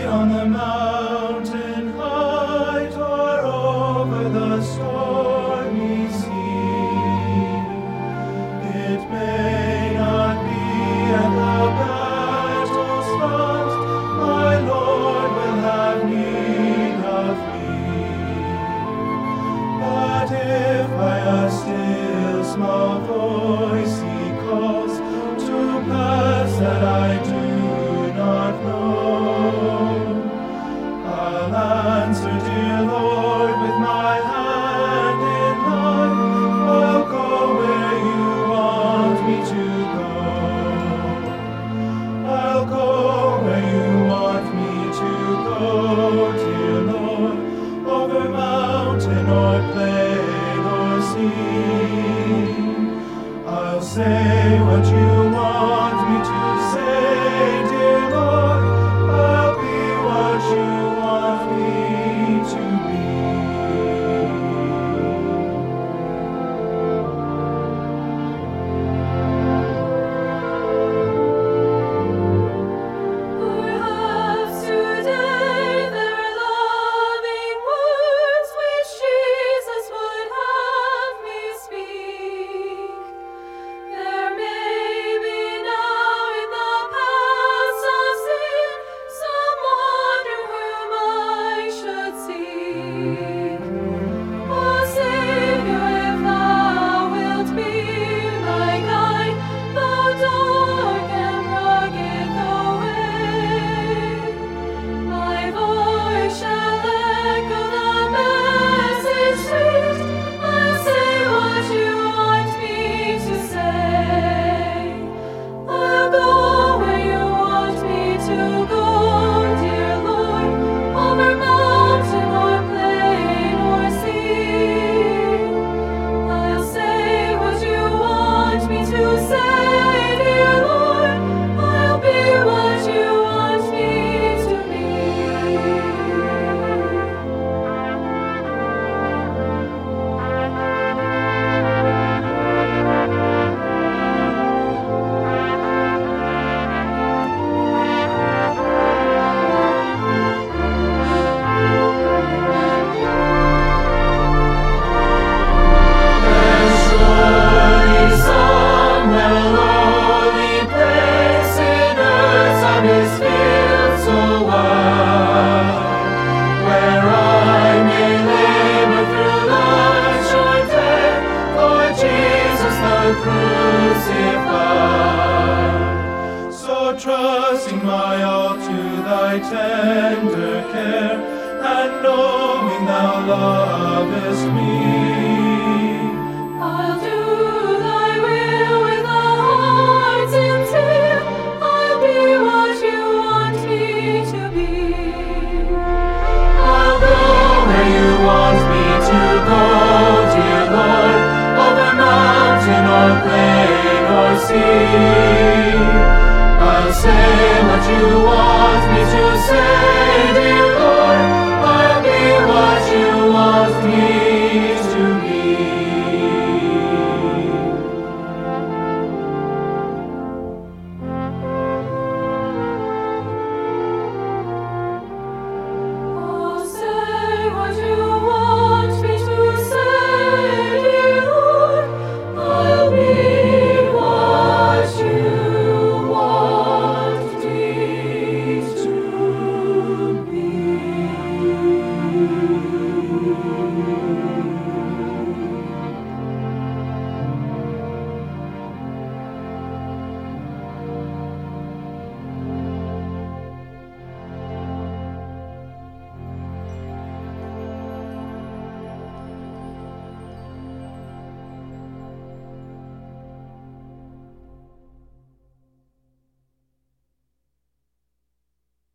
on the mountain height or over the stormy sea. It may not be at the battle's front, my Lord will have need of me. But if by a still small voice he calls to pass that I do not know, I'll answer, dear Lord, with my hand in thine. I'll go where you want me to go. I'll go where you want me to go, dear Lord, over mountain or plain or sea. I'll say what you want me to say, dear Lord. I'll be what you want me to be. Perhaps today there are loving words which Jesus would have me speak. There may be now in the paths of sin some wonder whom I should seek. O Savior, if thou wilt be my guide, though dark and rugged the way, my voice shall echo the message sweet. I'll say what you want me to say. I'll go where you want me to go, dear Lord, over mountain or plain or sea. I'll say what you want me to say, dear Lord. I'll be what you want me to be. Surely somewhere lowly place in earth's honest field so wide, where I may labor through life's short day for Jesus the crucified. So trusting my all to thy tender care, and knowing thou lovest me, I'll do thy will with a heart sincere. I'll be what you want me to be. I'll go where you want me to go, dear Lord, over mountain or plain or sea. I'll say what you want